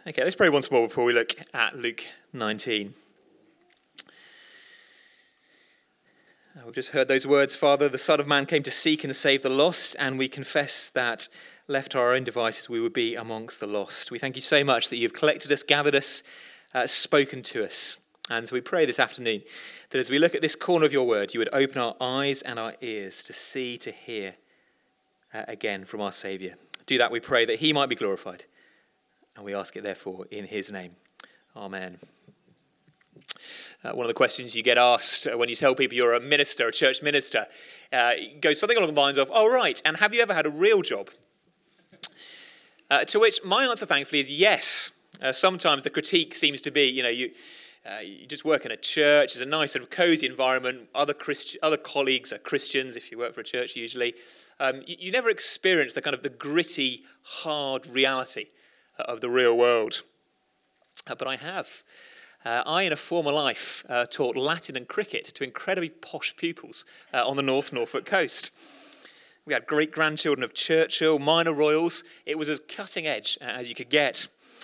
Okay, let's pray once more before we look at Luke 19. We've just heard those words, Father, the Son of Man came to seek and save the lost, and we confess that left to our own devices we would be amongst the lost. We thank you so much that you've collected us, gathered us, spoken to us. And so we pray this afternoon that as we look at this corner of your word, you would open our eyes and our ears to see, to hear again from our Saviour. Do that, we pray, that he might be glorified. And we ask it, therefore, in his name. Amen. One of the questions you get asked when you tell people you're a minister, a church minister, goes something along the lines of, oh, right, and have you ever had a real job? To which my answer, thankfully, is yes. Sometimes the critique seems to be, you just work in a church. It's a nice sort of cosy environment. Other colleagues are Christians, if you work for a church usually. You never experience the gritty, hard reality of the real world. But I have. I, in a former life, taught Latin and cricket to incredibly posh pupils on the Norfolk coast. We had great-grandchildren of Churchill, minor royals. It was as cutting edge as you could get.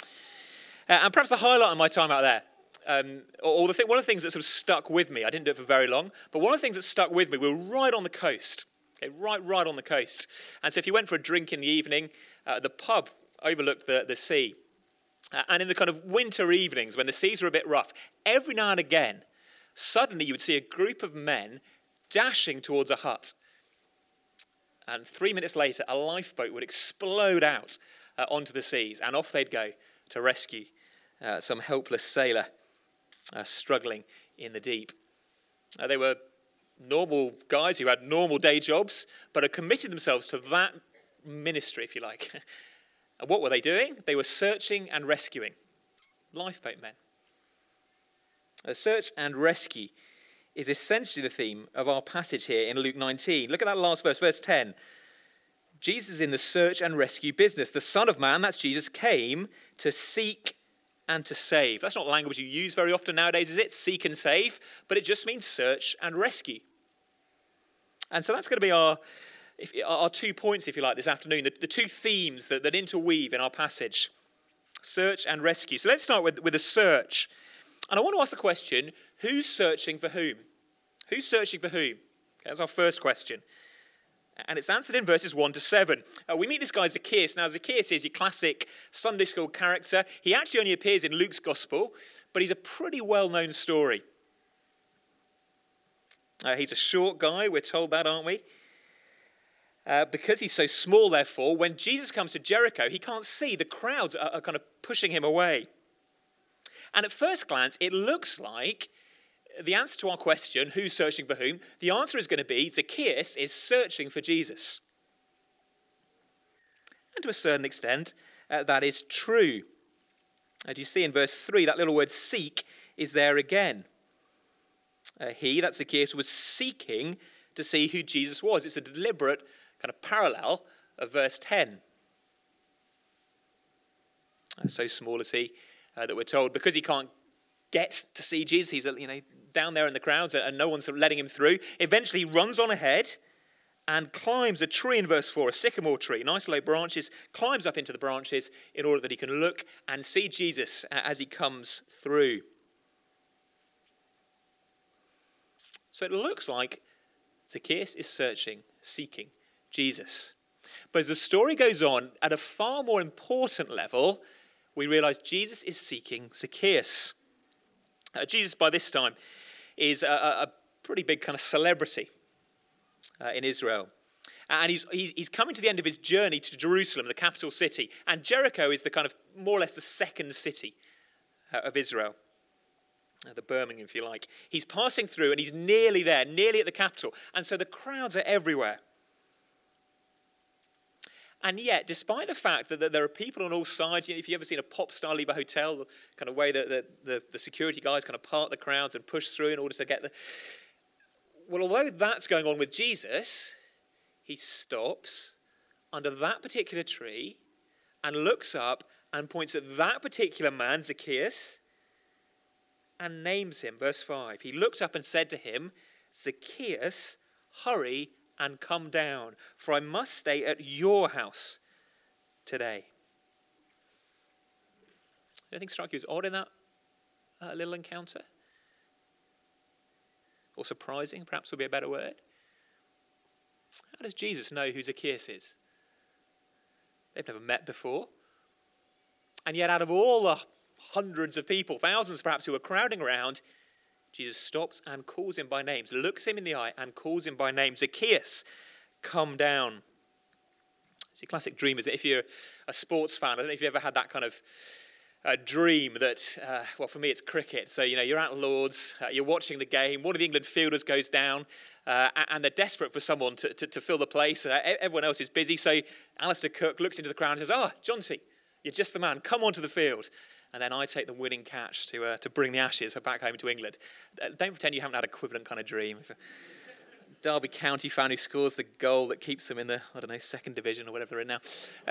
And perhaps the highlight of my time out there, one of the things that sort of stuck with me, I didn't do it for very long, but one of the things that stuck with me, we were right on the coast, okay, right on the coast. And so if you went for a drink in the evening, the pub overlooked the sea. And in the kind of winter evenings when the seas were a bit rough, every now and again, suddenly you would see a group of men dashing towards a hut. And 3 minutes later, a lifeboat would explode out onto the seas, and off they'd go to rescue some helpless sailor struggling in the deep. They were normal guys who had normal day jobs, but had committed themselves to that ministry, if you like. And what were they doing? They were searching and rescuing. Lifeboat men. Search and rescue is essentially the theme of our passage here in Luke 19. Look at that last verse, verse 10. Jesus is in the search and rescue business. The Son of Man, that's Jesus, came to seek and to save. That's not language you use very often nowadays, is it? Seek and save. But it just means search and rescue. And so that's going to be our 2 points, if you like, this afternoon, the two themes that interweave in our passage, search and rescue. So let's start with a search. And I want to ask the question, who's searching for whom? Who's searching for whom? Okay, that's our first question. And it's answered in verses 1 to 7. We meet this guy Zacchaeus. Now, Zacchaeus is your classic Sunday school character. He actually only appears in Luke's gospel, but he's a pretty well-known story. He's a short guy, we're told that, aren't we? Because he's so small, therefore, when Jesus comes to Jericho, he can't see. The crowds are kind of pushing him away. And at first glance, it looks like the answer to our question, who's searching for whom, the answer is going to be Zacchaeus is searching for Jesus. And to a certain extent, that is true. As you see in verse 3, that little word seek is there again. That's Zacchaeus, was seeking to see who Jesus was. It's a deliberate kind of parallel of verse 10. So small is he that we're told, because he can't get to see Jesus, he's down there in the crowds and no one's letting him through. Eventually he runs on ahead and climbs a tree in verse 4, a sycamore tree, nice low branches, climbs up into the branches in order that he can look and see Jesus as he comes through. So it looks like Zacchaeus is seeking Jesus. But as the story goes on, at a far more important level, we realize Jesus is seeking Zacchaeus. Jesus, by this time, is a pretty big kind of celebrity in Israel. And he's coming to the end of his journey to Jerusalem, the capital city. And Jericho is the kind of more or less the second city of Israel. The Birmingham, if you like. He's passing through and he's nearly there, nearly at the capital. And so the crowds are everywhere. And yet, despite the fact that there are people on all sides, if you've ever seen a pop star leave a hotel, the kind of way that the security guys kind of part the crowds and push through in order to get well, although that's going on with Jesus, he stops under that particular tree and looks up and points at that particular man, Zacchaeus, and names him. Verse 5, he looked up and said to him, Zacchaeus, hurry and come down, for I must stay at your house today. Anything strike you as odd in that little encounter? Or surprising, perhaps would be a better word. How does Jesus know who Zacchaeus is? They've never met before. And yet out of all the hundreds of people, thousands perhaps, who are crowding around, Jesus stops and calls him by name, looks him in the eye and calls him by name. Zacchaeus, come down. It's a classic dream, isn't it? If you're a sports fan, I don't know if you've ever had that kind of dream that, well, for me it's cricket. So, you're at Lords, you're watching the game, one of the England fielders goes down, and they're desperate for someone to fill the place. Everyone else is busy. So Alistair Cook looks into the crowd and says, Johnsy, you're just the man. Come onto the field. And then I take the winning catch to bring the Ashes back home to England. Don't pretend you haven't had an equivalent kind of dream. If a Derby County fan who scores the goal that keeps them in the, second division or whatever they're in now.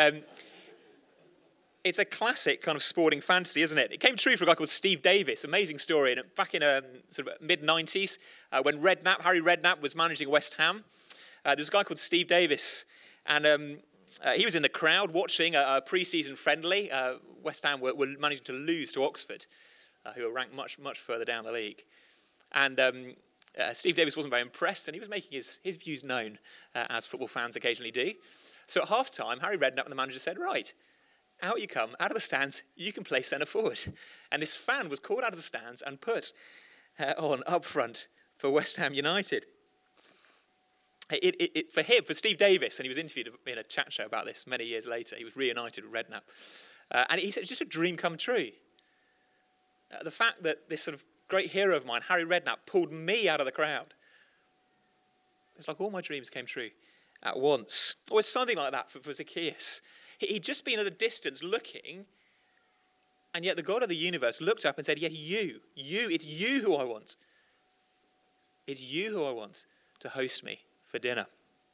It's a classic kind of sporting fantasy, isn't it? It came true for a guy called Steve Davis. Amazing story. And back in sort of mid-90s, when Harry Redknapp was managing West Ham, there was a guy called Steve Davis. And he was in the crowd watching a pre-season friendly. West Ham were managing to lose to Oxford, who were ranked much, much further down the league. And Steve Davis wasn't very impressed, and he was making his views known, as football fans occasionally do. So at half-time, Harry Redknapp and the manager said, right, out you come, out of the stands, you can play centre forward. And this fan was called out of the stands and put on up front for West Ham United. For Steve Davis, and he was interviewed in a chat show about this many years later, he was reunited with Redknapp, and he said it's just a dream come true. The fact that this sort of great hero of mine, Harry Redknapp, pulled me out of the crowd. It's like all my dreams came true at once. Or it's something like that for Zacchaeus. He'd just been at a distance looking, and yet the God of the universe looked up and said, yeah, it's you who I want. It's you who I want to host me for dinner.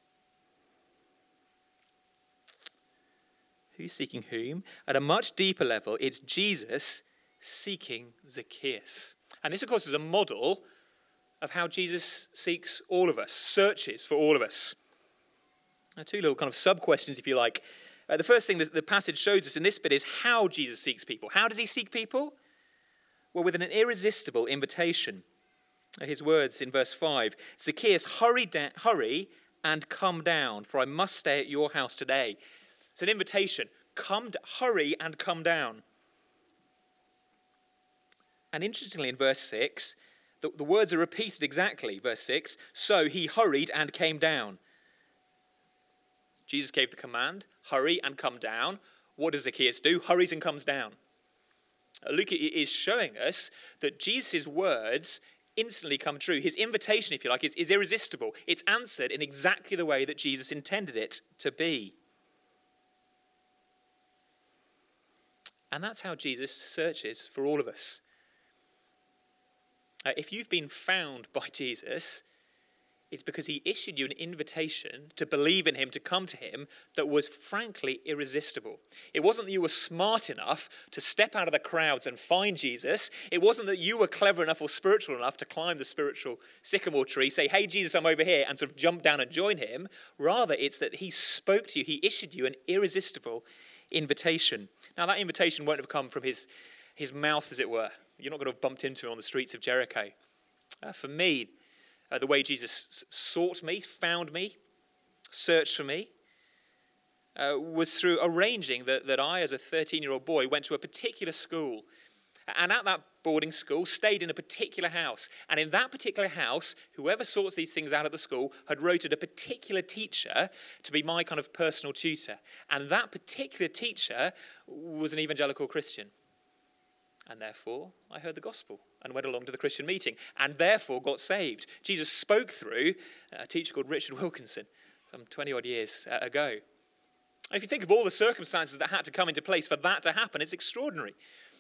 Who's seeking whom? At a much deeper level, it's Jesus seeking Zacchaeus. And this, of course, is a model of how Jesus seeks all of us, searches for all of us. Now, two little kind of sub-questions, if you like. The first thing that the passage shows us in this bit is how Jesus seeks people. How does he seek people? Well, with an irresistible invitation. His words in verse 5, Zacchaeus, hurry and come down, for I must stay at your house today. It's an invitation. Hurry and come down. And interestingly, in verse 6, the words are repeated exactly. Verse 6, so he hurried and came down. Jesus gave the command, hurry and come down. What does Zacchaeus do? Hurries and comes down. Luke is showing us that Jesus' words instantly come true. His invitation, if you like, is irresistible. It's answered in exactly the way that Jesus intended it to be. And that's how Jesus searches for all of us. If you've been found by Jesus, it's because he issued you an invitation to believe in him, to come to him, that was frankly irresistible. It wasn't that you were smart enough to step out of the crowds and find Jesus. It wasn't that you were clever enough or spiritual enough to climb the spiritual sycamore tree, say, hey, Jesus, I'm over here, and sort of jump down and join him. Rather, it's that he spoke to you. He issued you an irresistible invitation. Now, that invitation won't have come from his mouth, as it were. You're not going to have bumped into him on the streets of Jericho. For me, the way Jesus sought me, found me, searched for me, was through arranging that I, as a 13-year-old boy, went to a particular school. And at that boarding school, stayed in a particular house. And in that particular house, whoever sorts these things out at the school had rotated a particular teacher to be my kind of personal tutor. And that particular teacher was an evangelical Christian. And therefore, I heard the gospel and went along to the Christian meeting and therefore got saved. Jesus spoke through a teacher called Richard Wilkinson some 20-odd years ago. And if you think of all the circumstances that had to come into place for that to happen, it's extraordinary.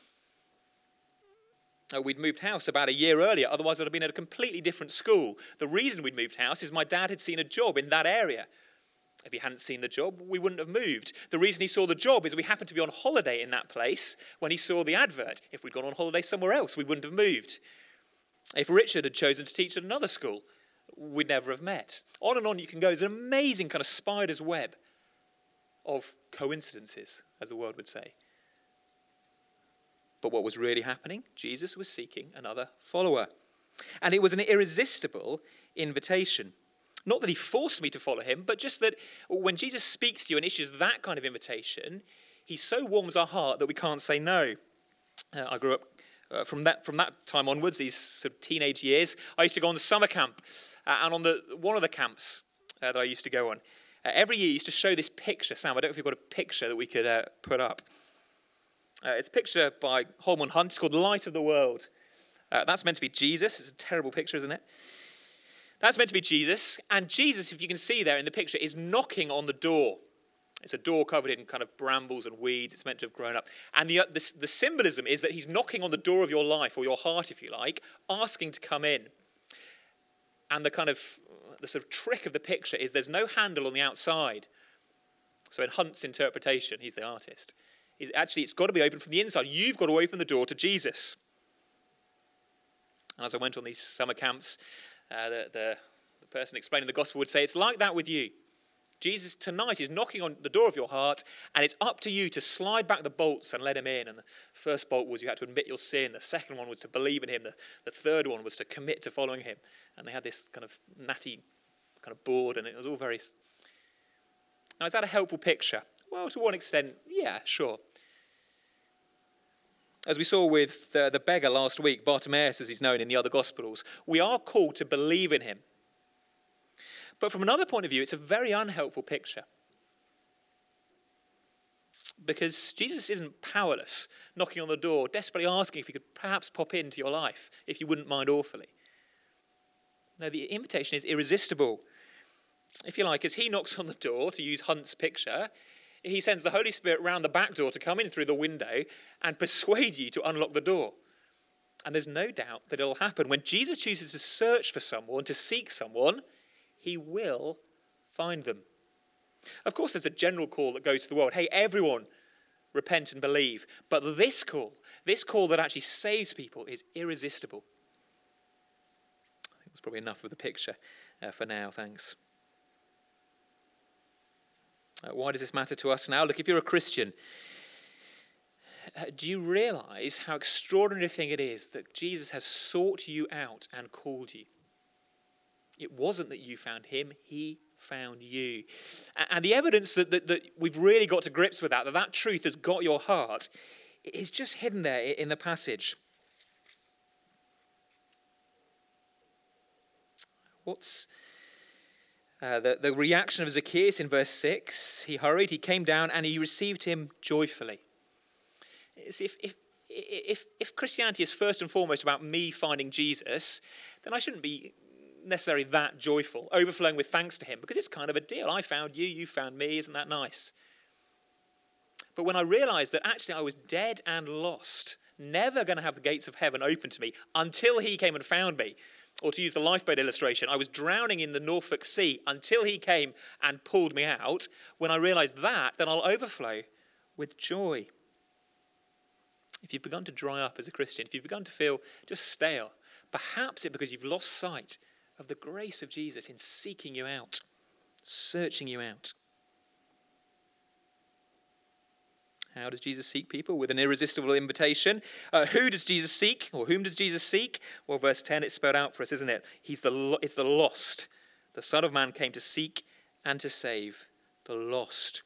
We'd moved house about a year earlier, otherwise I'd have been at a completely different school. The reason we'd moved house is my dad had seen a job in that area. If he hadn't seen the job, we wouldn't have moved. The reason he saw the job is we happened to be on holiday in that place when he saw the advert. If we'd gone on holiday somewhere else, we wouldn't have moved. If Richard had chosen to teach at another school, we'd never have met. On and on you can go. There's an amazing kind of spider's web of coincidences, as the world would say. But what was really happening? Jesus was seeking another follower. And it was an irresistible invitation. Not that he forced me to follow him, but just that when Jesus speaks to you and issues that kind of invitation, he so warms our heart that we can't say no. I grew up from that time onwards, these sort of teenage years. I used to go on the summer camp, and on one of the camps that I used to go on, every year used to show this picture. Sam, I don't know if you've got a picture that we could put up. It's a picture by Holman Hunt. It's called Light of the World. That's meant to be Jesus. It's a terrible picture, isn't it? That's meant to be Jesus. And Jesus, if you can see there in the picture, is knocking on the door. It's a door covered in kind of brambles and weeds. It's meant to have grown up. And the symbolism is that he's knocking on the door of your life, or your heart, if you like, asking to come in. And the sort of trick of the picture is there's no handle on the outside. So in Hunt's interpretation, he's the artist, it's got to be open from the inside. You've got to open the door to Jesus. And as I went on these summer camps, the person explaining the gospel would say, it's like that with you. Jesus tonight is knocking on the door of your heart, and it's up to you to slide back the bolts and let him in. And the first bolt was you had to admit your sin. The second one was to believe in him. The third one was to commit to following him. And they had this kind of natty kind of board, and it was all very... Now, is that a helpful picture? Well, to one extent, yeah, sure. As we saw with the beggar last week, Bartimaeus, as he's known in the other Gospels, we are called to believe in him. But from another point of view, it's a very unhelpful picture. Because Jesus isn't powerless, knocking on the door, desperately asking if he could perhaps pop into your life, if you wouldn't mind awfully. No, the invitation is irresistible. If you like, as he knocks on the door, to use Hunt's picture, he sends the Holy Spirit round the back door to come in through the window and persuade you to unlock the door. And there's no doubt that it'll happen. When Jesus chooses to search for someone, to seek someone, he will find them. Of course, there's a general call that goes to the world. Hey, everyone, repent and believe. But this call that actually saves people, is irresistible. I think that's probably enough of the picture for now. Thanks. Why does this matter to us now? Look, if you're a Christian, do you realize how extraordinary a thing it is that Jesus has sought you out and called you? It wasn't that you found him, he found you. And the evidence that we've really got to grips with that truth has got your heart, is just hidden there in the passage. What's the reaction of Zacchaeus in verse 6? He hurried, he came down, and he received him joyfully. If Christianity is first and foremost about me finding Jesus, then I shouldn't be necessarily that joyful, overflowing with thanks to him, because it's kind of a deal. I found you, you found me, isn't that nice? But when I realized that actually I was dead and lost, never going to have the gates of heaven open to me until he came and found me, or to use the lifeboat illustration, I was drowning in the Norfolk Sea until he came and pulled me out. When I realized that, then I'll overflow with joy. If you've begun to dry up as a Christian, if you've begun to feel just stale, perhaps it's because you've lost sight of the grace of Jesus in seeking you out, searching you out. How does Jesus seek people? With an irresistible invitation. Who does Jesus seek? Or whom does Jesus seek? Well, verse 10, it's spelled out for us, isn't it? It's the lost. The Son of Man came to seek and to save the lost.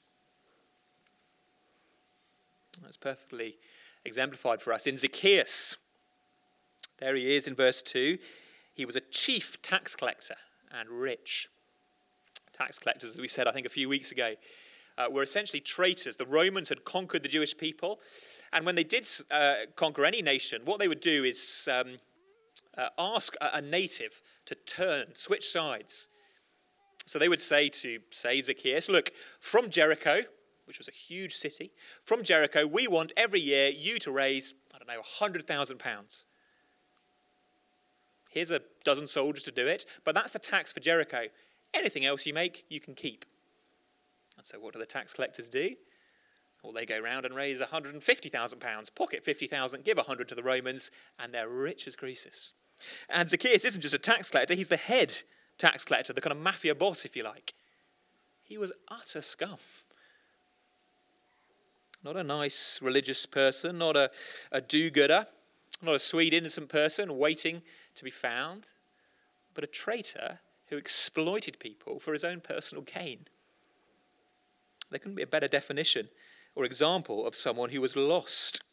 That's perfectly exemplified for us in Zacchaeus. There he is in verse 2. He was a chief tax collector and rich. Tax collectors, as we said, I think a few weeks ago, were essentially traitors. The Romans had conquered the Jewish people, and when they did conquer any nation, what they would do is ask a native to switch sides. So they would say to, Zacchaeus, look, from Jericho, which was a huge city, from Jericho, we want every year you to raise, £100,000. Here's a dozen soldiers to do it, but that's the tax for Jericho. Anything else you make, you can keep. And so what do the tax collectors do? Well, they go round and raise £150,000, pocket 50,000, give 100 to the Romans, and they're rich as Croesus. And Zacchaeus isn't just a tax collector, he's the head tax collector, the kind of mafia boss, if you like. He was utter scum. Not a nice religious person, not a do-gooder, not a sweet, innocent person waiting to be found, but a traitor who exploited people for his own personal gain. There couldn't be a better definition or example of someone who was lost.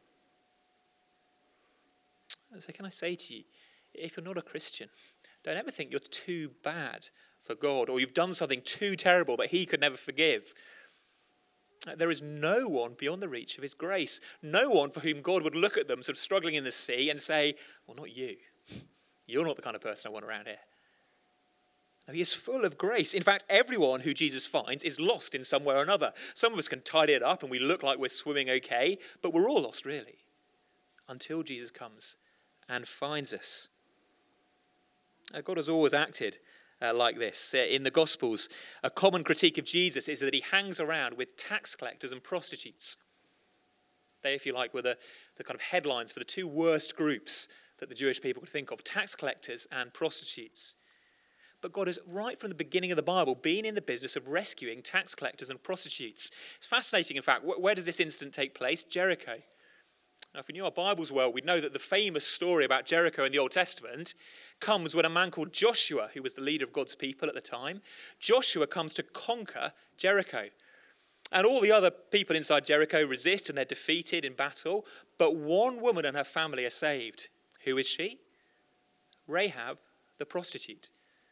So can I say to you, if you're not a Christian, don't ever think you're too bad for God or you've done something too terrible that he could never forgive. There is no one beyond the reach of his grace. No one for whom God would look at them sort of struggling in the sea and say, well, not you. You're not the kind of person I want around here. No, he is full of grace. In fact, everyone who Jesus finds is lost in some way or another. Some of us can tidy it up and we look like we're swimming okay, but we're all lost really, until Jesus comes and finds us. God has always acted like this. In the Gospels, a common critique of Jesus is that he hangs around with tax collectors and prostitutes. They, if you like, were the kind of headlines for the two worst groups that the Jewish people could think of, tax collectors and prostitutes. But God has, right from the beginning of the Bible, been in the business of rescuing tax collectors and prostitutes. It's fascinating, in fact. Where does this incident take place? Jericho. Now, if we knew our Bibles well, we'd know that the famous story about Jericho in the Old Testament comes when a man called Joshua, who was the leader of God's people at the time, Joshua comes to conquer Jericho. And all the other people inside Jericho resist and they're defeated in battle. But one woman and her family are saved. Who is she? Rahab, the prostitute.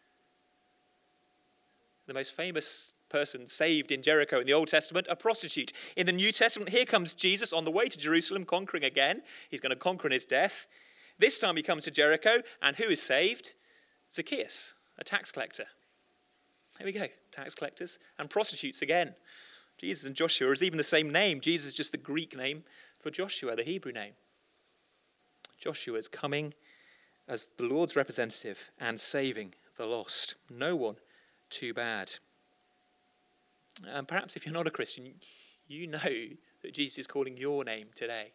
The most famous person saved in Jericho in the Old Testament, a prostitute. In the New Testament, here comes Jesus on the way to Jerusalem, conquering again. He's going to conquer in his death. This time he comes to Jericho, and who is saved? Zacchaeus, a tax collector. There we go, tax collectors and prostitutes again. Jesus and Joshua is even the same name. Jesus is just the Greek name for Joshua, the Hebrew name. Joshua is coming as the Lord's representative and saving the lost. No one too bad. And perhaps if you're not a Christian, you know that Jesus is calling your name today.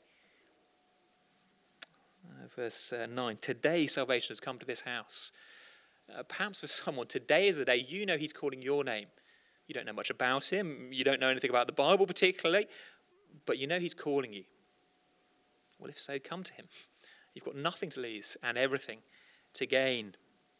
Verse 9, today salvation has come to this house. Perhaps for someone, today is the day you know he's calling your name. You don't know much about him. You don't know anything about the Bible particularly, but you know he's calling you. Well, if so, come to him. You've got nothing to lose and everything to gain.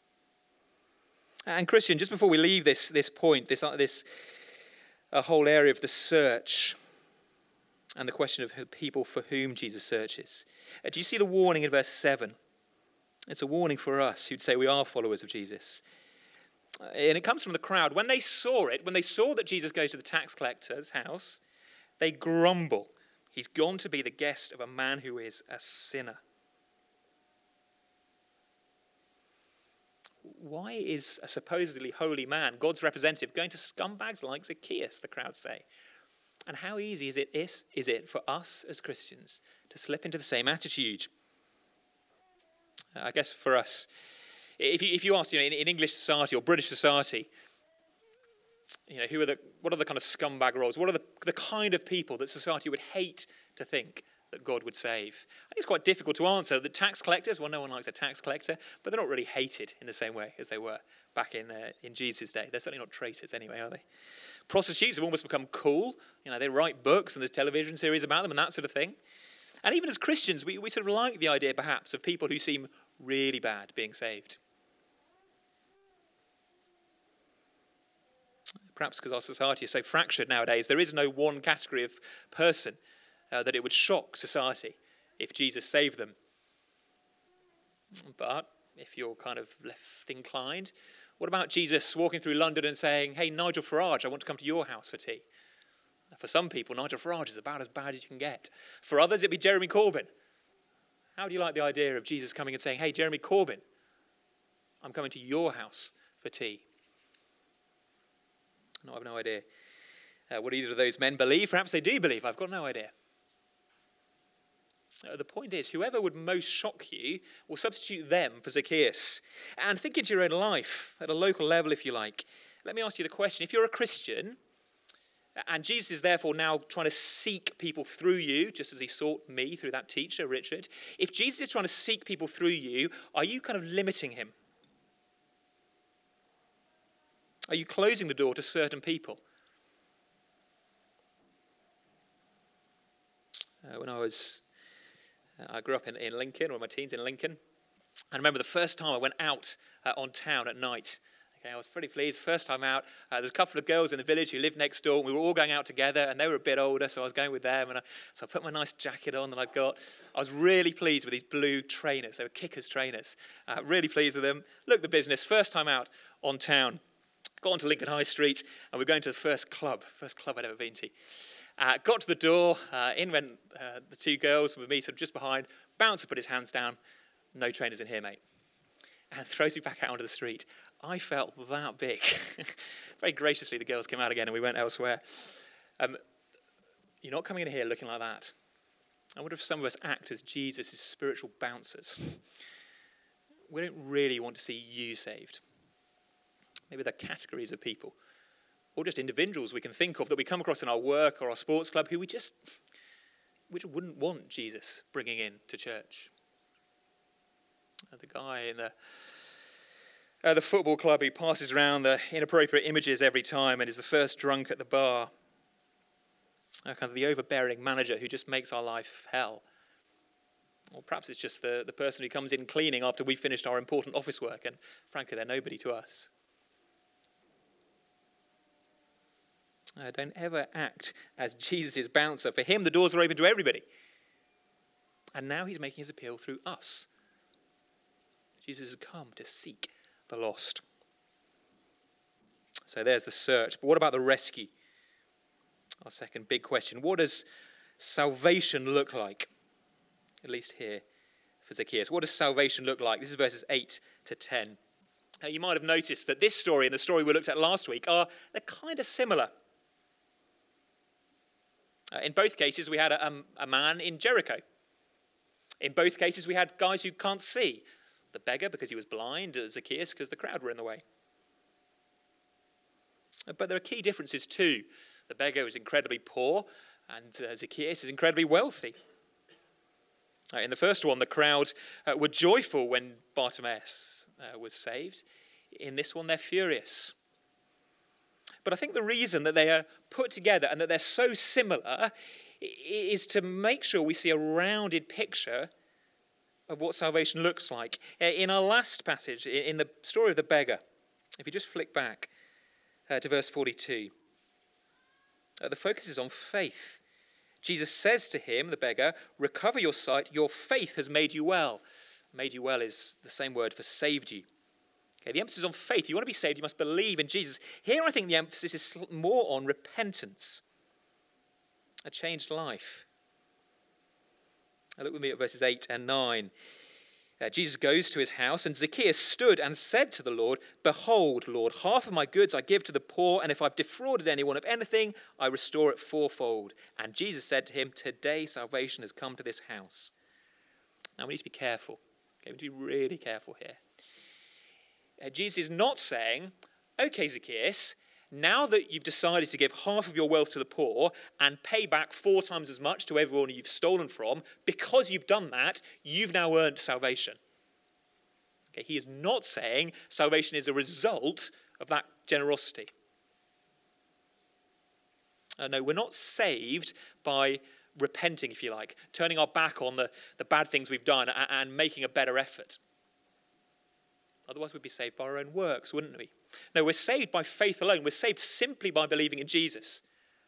And Christian, just before we leave this point, this whole area of the search and the question of people for whom Jesus searches, do you see the warning in verse 7? It's a warning for us who'd say we are followers of Jesus. And it comes from the crowd. When they saw that Jesus goes to the tax collector's house, they grumble. He's gone to be the guest of a man who is a sinner. Why is a supposedly holy man, God's representative, going to scumbags like Zacchaeus, the crowd say? And how easy is it for us as Christians to slip into the same attitude? I guess for us, if you ask, in English society or British society, what are the kind of scumbag roles? What are the kind of people that society would hate to think that God would save? I think it's quite difficult to answer. The tax collectors, well, no one likes a tax collector, but they're not really hated in the same way as they were back in Jesus' day. They're certainly not traitors anyway, are they? Prostitutes have almost become cool. They write books and there's television series about them and that sort of thing. And even as Christians, we sort of like the idea perhaps of people who seem really bad being saved. Perhaps because our society is so fractured nowadays, there is no one category of person that it would shock society if Jesus saved them. But if you're kind of left inclined, what about Jesus walking through London and saying, hey, Nigel Farage, I want to come to your house for tea? For some people, Nigel Farage is about as bad as you can get. For others, it'd be Jeremy Corbyn. How do you like the idea of Jesus coming and saying, hey, Jeremy Corbyn, I'm coming to your house for tea? No, I have no idea what either of those men believe. Perhaps they do believe. I've got no idea. The point is, whoever would most shock you will substitute them for Zacchaeus. And think into your own life, at a local level if you like. Let me ask you the question. If you're a Christian, and Jesus is therefore now trying to seek people through you, just as he sought me through that teacher, Richard. If Jesus is trying to seek people through you, are you kind of limiting him? Are you closing the door to certain people? when I grew up in Lincoln, or my teens in Lincoln. I remember the first time I went out on town at night. Okay, I was pretty pleased. First time out, there's a couple of girls in the village who lived next door, and we were all going out together, and they were a bit older, so I was going with them. So I put my nice jacket on that I'd got. I was really pleased with these blue trainers. They were Kickers trainers. Really pleased with them. Looked the business. First time out on town. Got onto Lincoln High Street, and we're going to the first club I'd ever been to. Got to the door. In went the two girls with me sort of just behind. Bouncer put his hands down. No trainers in here, mate. And throws me back out onto the street. I felt that big. Very graciously, the girls came out again and we went elsewhere. You're not coming in here looking like that. I wonder if some of us act as Jesus' spiritual bouncers. We don't really want to see you saved. Maybe they're categories of people, or just individuals we can think of that we come across in our work or our sports club who we just wouldn't want Jesus bringing in to church. The guy in the football club who passes around the inappropriate images every time and is the first drunk at the bar. Kind of the overbearing manager who just makes our life hell. Or perhaps it's just the person who comes in cleaning after we've finished our important office work, and frankly, they're nobody to us. Don't ever act as Jesus' bouncer. For him, the doors are open to everybody. And now he's making his appeal through us. Jesus has come to seek the lost. So there's the search. But what about the rescue? Our second big question. What does salvation look like? At least here for Zacchaeus. What does salvation look like? This is verses 8 to 10. You might have noticed that this story and the story we looked at last week they're kind of similar. In both cases, we had a man in Jericho. In both cases, we had guys who can't see. The beggar because he was blind, Zacchaeus because the crowd were in the way. But there are key differences too. The beggar is incredibly poor and Zacchaeus is incredibly wealthy. In the first one, the crowd were joyful when Bartimaeus was saved. In this one, they're furious. But I think the reason that they are put together and that they're so similar is to make sure we see a rounded picture of what salvation looks like. In our last passage, in the story of the beggar, if you just flick back to verse 42, the focus is on faith. Jesus says to him, the beggar, recover your sight, your faith has made you well. Made you well is the same word for saved you. Okay, the emphasis is on faith. If you want to be saved, you must believe in Jesus. Here I think the emphasis is more on repentance, a changed life. Look with me at verses 8 and 9. Jesus goes to his house, and Zacchaeus stood and said to the Lord, behold, Lord, half of my goods I give to the poor, and if I've defrauded anyone of anything, I restore it fourfold. And Jesus said to him, today salvation has come to this house. Now we need to be careful. Okay, we need to be really careful here. Jesus is not saying, okay, Zacchaeus, now that you've decided to give half of your wealth to the poor and pay back 4 times as much to everyone you've stolen from, because you've done that, you've now earned salvation. Okay, he is not saying salvation is a result of that generosity. No, we're not saved by repenting, if you like, turning our back on the bad things we've done and making a better effort. Otherwise, we'd be saved by our own works, wouldn't we? No, we're saved by faith alone. We're saved simply by believing in Jesus.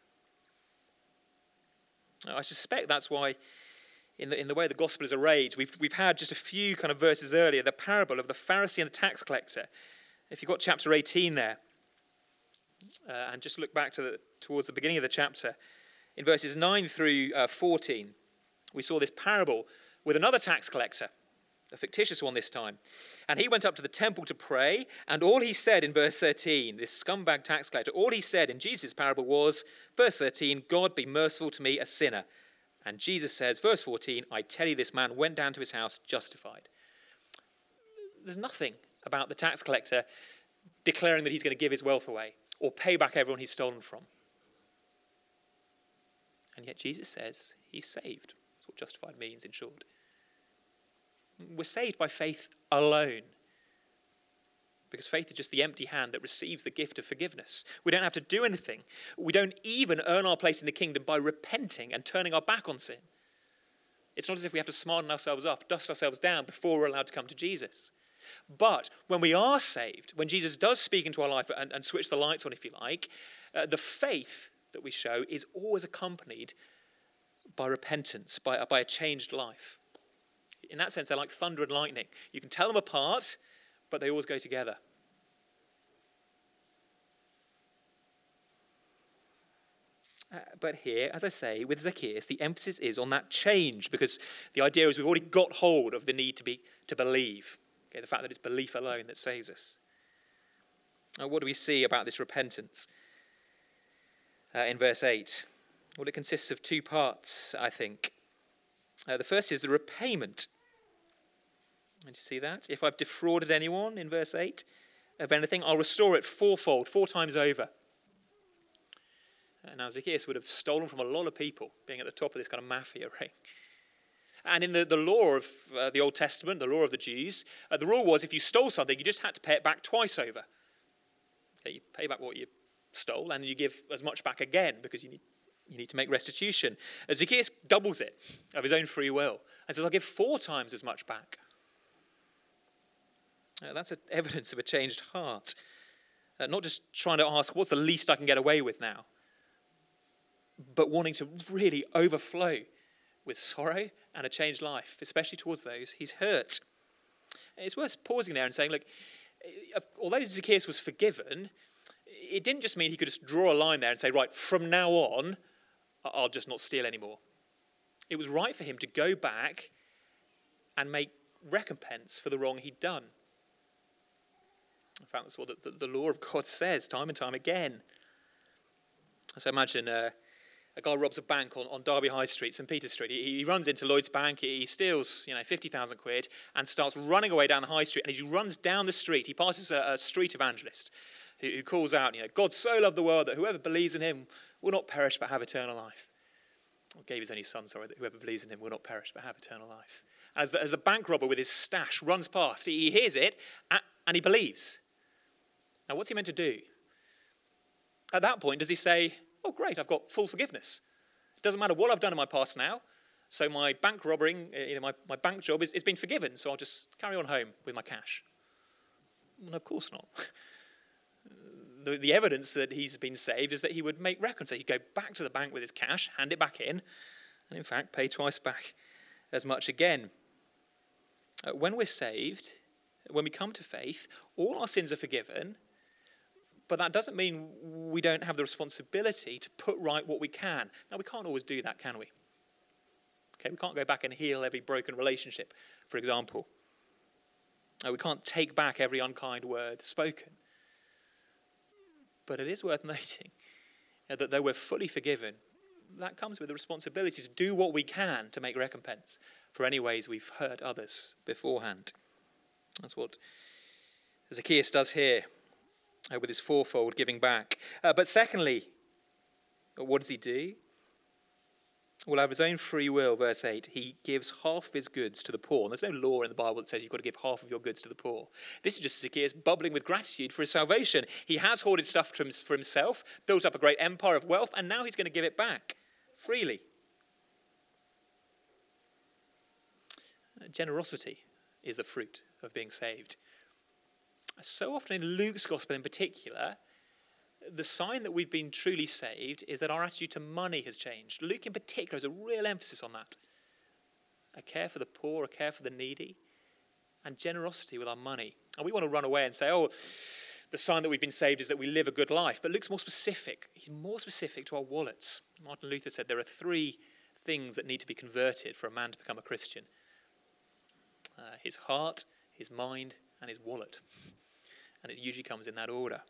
I suspect that's why, in the way the gospel is arranged, we've had just a few kind of verses earlier, the parable of the Pharisee and the tax collector. If you've got chapter 18 there, and just look back towards the beginning of the chapter, in verses 9 through 14, we saw this parable with another tax collector, a fictitious one this time. And he went up to the temple to pray, and all he said in verse 13, this scumbag tax collector, all he said in Jesus' parable was, verse 13, God be merciful to me, a sinner. And Jesus says, verse 14, I tell you this man went down to his house justified. There's nothing about the tax collector declaring that he's going to give his wealth away or pay back everyone he's stolen from. And yet Jesus says he's saved. That's what justified means in short. We're saved by faith alone. Because faith is just the empty hand that receives the gift of forgiveness. We don't have to do anything. We don't even earn our place in the kingdom by repenting and turning our back on sin. It's not as if we have to smarten ourselves up, dust ourselves down before we're allowed to come to Jesus. But when we are saved, when Jesus does speak into our life and switch the lights on, if you like, the faith that we show is always accompanied by repentance, by a changed life. In that sense, they're like thunder and lightning. You can tell them apart, but they always go together. But here, as I say, with Zacchaeus, the emphasis is on that change, because the idea is we've already got hold of the need to believe. Okay, the fact that it's belief alone that saves us. What do we see about this repentance in verse 8? Well, it consists of two parts, I think. The first is the repayment. And you see that? If I've defrauded anyone, in verse 8, of anything, I'll restore it fourfold, 4 times over. Now, Zacchaeus would have stolen from a lot of people, being at the top of this kind of mafia ring. And in the law of the Old Testament, the law of the Jews, the rule was if you stole something, you just had to pay it back twice over. Okay, you pay back what you stole, and then you give as much back again, because you need to make restitution. Zacchaeus doubles it of his own free will and says, I'll give 4 times as much back. That's evidence of a changed heart. Not just trying to ask, what's the least I can get away with now? But wanting to really overflow with sorrow and a changed life, especially towards those he's hurt. It's worth pausing there and saying, look, although Zacchaeus was forgiven, it didn't just mean he could just draw a line there and say, right, from now on, I'll just not steal anymore. It was right for him to go back and make recompense for the wrong he'd done. In fact, that's what the law of God says time and time again. So imagine a guy robs a bank on Derby High Street, St. Peter's Street. He runs into Lloyd's Bank, he steals 50,000 quid and starts running away down the high street. And as he runs down the street, he passes a street evangelist who calls out, God so loved the world that whoever believes in him will not perish but have eternal life. Or gave his only son, that whoever believes in him will not perish but have eternal life. As the bank robber with his stash runs past, he hears it and he believes. Now what's he meant to do? At that point, does he say, oh, great, I've got full forgiveness. It doesn't matter what I've done in my past now. So my bank robbing, my bank job is been forgiven. So I'll just carry on home with my cash. Well, of course not. The evidence that he's been saved is that he would make recompense. He'd go back to the bank with his cash, hand it back in, and in fact pay twice back as much again. When we're saved, when we come to faith, all our sins are forgiven. But that doesn't mean we don't have the responsibility to put right what we can. Now, we can't always do that, can we? Okay, we can't go back and heal every broken relationship, for example. We can't take back every unkind word spoken. But it is worth noting that though we're fully forgiven, that comes with the responsibility to do what we can to make recompense for any ways we've hurt others beforehand. That's what Zacchaeus does here. With his fourfold giving back. But secondly, what does he do? Well, out of his own free will, verse 8, he gives half of his goods to the poor. And there's no law in the Bible that says you've got to give half of your goods to the poor. This is just Zacchaeus bubbling with gratitude for his salvation. He has hoarded stuff for himself, built up a great empire of wealth, and now he's going to give it back freely. Generosity is the fruit of being saved. So often in Luke's gospel in particular, the sign that we've been truly saved is that our attitude to money has changed. Luke in particular has a real emphasis on that. A care for the poor, a care for the needy, and generosity with our money. And we want to run away and say, oh, the sign that we've been saved is that we live a good life. But Luke's more specific. He's more specific to our wallets. Martin Luther said there are 3 things that need to be converted for a man to become a Christian. His heart, his mind, and his wallet. And it usually comes in that order.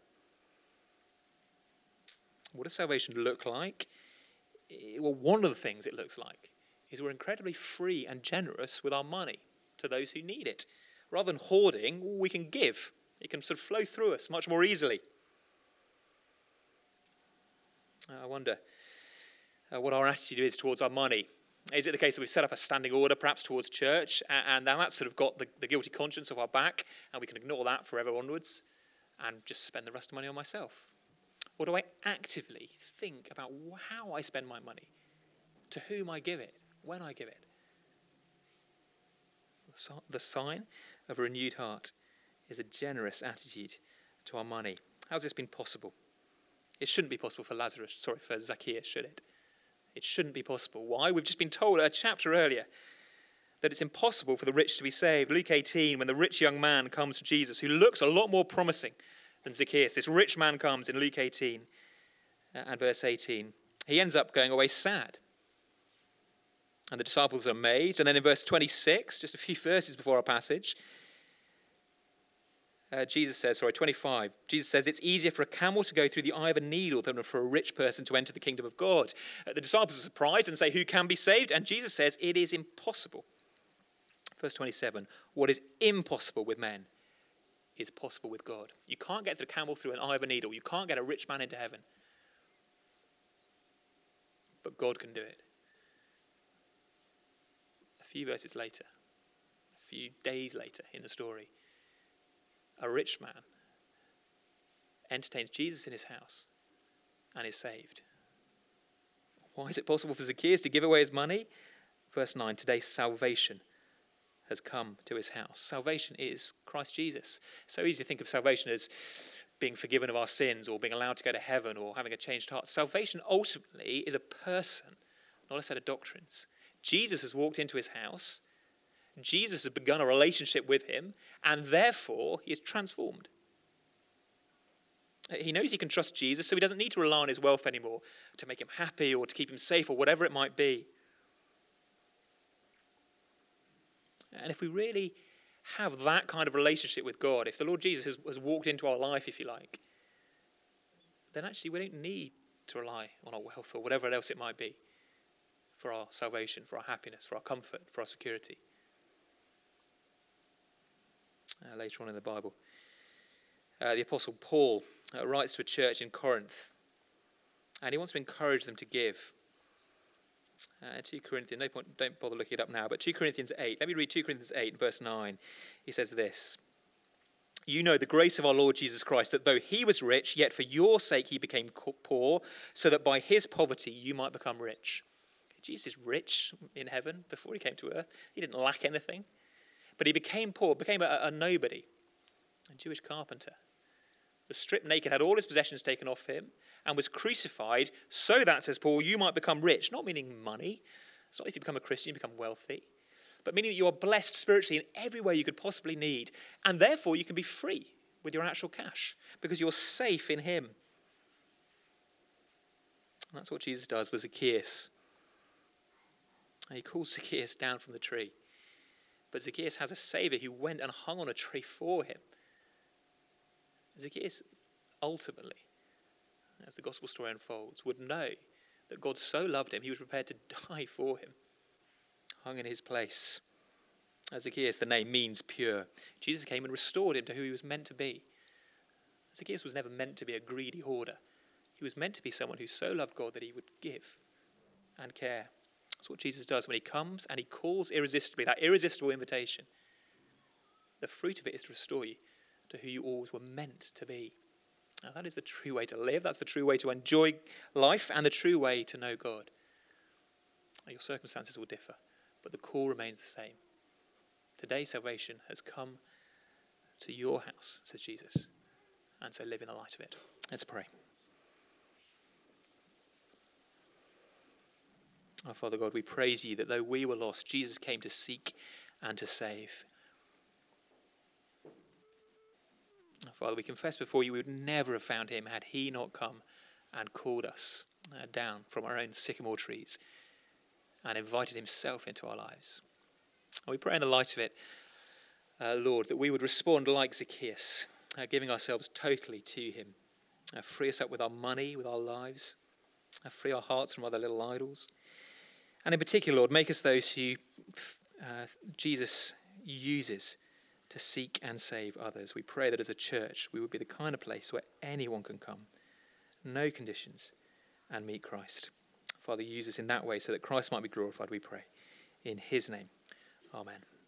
What does salvation look like? Well, one of the things it looks like is we're incredibly free and generous with our money to those who need it. Rather than hoarding, we can give. It can sort of flow through us much more easily. I wonder what our attitude is towards our money. Is it the case that we've set up a standing order perhaps towards church and then that's sort of got the guilty conscience of our back and we can ignore that forever onwards and just spend the rest of the money on myself? Or do I actively think about how I spend my money, to whom I give it, when I give it, The sign of a renewed heart is a generous attitude to our money. How's this been possible? It shouldn't be possible for Zacchaeus, should it? It shouldn't be possible. Why? We've just been told a chapter earlier that it's impossible for the rich to be saved. Luke 18, when the rich young man comes to Jesus, who looks a lot more promising than Zacchaeus. This rich man comes in Luke 18 and verse 18. He ends up going away sad. And the disciples are amazed. And then in verse 26, just a few verses before our passage, 25, Jesus says, it's easier for a camel to go through the eye of a needle than for a rich person to enter the kingdom of God. The disciples are surprised and say, who can be saved? And Jesus says, it is impossible. Verse 27, what is impossible with men is possible with God. You can't get the camel through an eye of a needle. You can't get a rich man into heaven. But God can do it. A few verses later, a few days later in the story, a rich man entertains Jesus in his house and is saved. Why is it possible for Zacchaeus to give away his money? Verse 9, today salvation has come to his house. Salvation is Christ Jesus. So easy to think of salvation as being forgiven of our sins or being allowed to go to heaven or having a changed heart. Salvation ultimately is a person, not a set of doctrines. Jesus has walked into his house. Jesus has begun a relationship with him, and therefore he is transformed. He knows he can trust Jesus, so he doesn't need to rely on his wealth anymore to make him happy or to keep him safe or whatever it might be. And if we really have that kind of relationship with God, if the Lord Jesus has walked into our life, if you like, then actually we don't need to rely on our wealth or whatever else it might be for our salvation, for our happiness, for our comfort, for our security. Later on in the Bible, the Apostle Paul writes to a church in Corinth, and he wants to encourage them to give. 2 Corinthians, no point, don't bother looking it up now, but 2 Corinthians 8. Let me read 2 Corinthians 8, verse 9. He says this, you know the grace of our Lord Jesus Christ, that though he was rich, yet for your sake he became poor, so that by his poverty you might become rich. Jesus is rich in heaven before he came to earth. He didn't lack anything. But he became poor, became a nobody, a Jewish carpenter. Was stripped naked, had all his possessions taken off him, and was crucified so that, says Paul, you might become rich. Not meaning money. It's not if you become a Christian, you become wealthy. But meaning that you are blessed spiritually in every way you could possibly need. And therefore you can be free with your actual cash because you're safe in him. And that's what Jesus does with Zacchaeus. And he calls Zacchaeus down from the tree. But Zacchaeus has a saviour who went and hung on a tree for him. Zacchaeus ultimately, as the gospel story unfolds, would know that God so loved him, he was prepared to die for him, hung in his place. As Zacchaeus, the name means pure. Jesus came and restored him to who he was meant to be. Zacchaeus was never meant to be a greedy hoarder. He was meant to be someone who so loved God that he would give and care. That's what Jesus does when he comes and he calls irresistibly, that irresistible invitation. The fruit of it is to restore you to who you always were meant to be. Now, that is the true way to live. That's the true way to enjoy life and the true way to know God. Your circumstances will differ, but the call remains the same. Today, salvation has come to your house, says Jesus, and so live in the light of it. Let's pray. Our Father God, we praise you that though we were lost, Jesus came to seek and to save. Father, we confess before you we would never have found him had he not come and called us down from our own sycamore trees and invited himself into our lives. And we pray in the light of it, Lord, that we would respond like Zacchaeus, giving ourselves totally to him. Free us up with our money, with our lives. Free our hearts from other little idols. And in particular, Lord, make us those who Jesus uses to seek and save others. We pray that as a church, we would be the kind of place where anyone can come, no conditions, and meet Christ. Father, use us in that way so that Christ might be glorified, we pray. In his name, amen.